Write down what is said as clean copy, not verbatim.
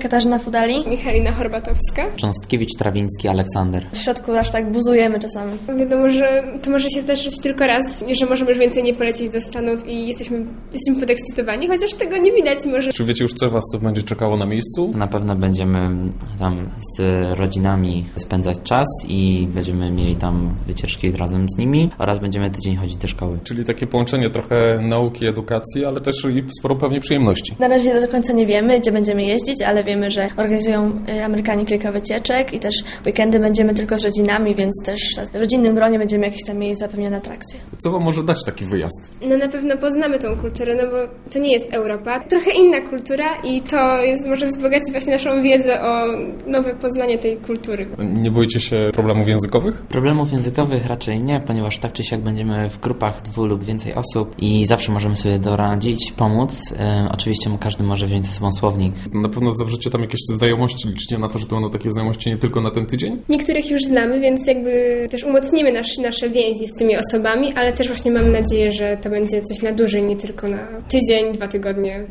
Katarzyna Fudali. Michalina Horbatowska. Cząstkiewicz, Trawiński, Aleksander. W środku aż tak buzujemy czasami. Wiadomo, że to może się zdarzyć tylko raz i że możemy już więcej nie polecieć do Stanów i jesteśmy podekscytowani, chociaż tego nie widać może. Czy wiecie już, co was tu będzie czekało na miejscu? Na pewno będziemy tam z rodzinami spędzać czas i będziemy mieli tam wycieczki razem z nimi oraz będziemy tydzień chodzić do szkoły. Czyli takie połączenie trochę nauki, edukacji, ale też i sporo pewnie przyjemności. Na razie do końca nie wiemy, gdzie będziemy jeździć, ale wiemy, że organizują Amerykanie kilka wycieczek i też weekendy będziemy tylko z rodzinami, więc też w rodzinnym gronie będziemy jakieś tam mieli zapewnione atrakcje. Co wam może dać taki wyjazd? No na pewno poznamy tą kulturę, no bo to nie jest Europa. Trochę inna kultura i to może wzbogacić właśnie naszą wiedzę o nowe poznanie tej kultury. Nie boicie się problemów językowych? Problemów językowych raczej nie, ponieważ tak czy siak będziemy w grupach 2 lub więcej osób i zawsze możemy sobie doradzić, pomóc. Oczywiście każdy może wziąć ze sobą słownik. Na pewno zawrzecie tam jakieś znajomości, liczycie na to, że to będą takie znajomości nie tylko na ten tydzień? Niektórych już znamy, więc jakby też umocnimy nasze więzi z tymi osobami, ale też właśnie mam nadzieję, że to będzie coś na dłużej, nie tylko na tydzień, 2 tygodnie.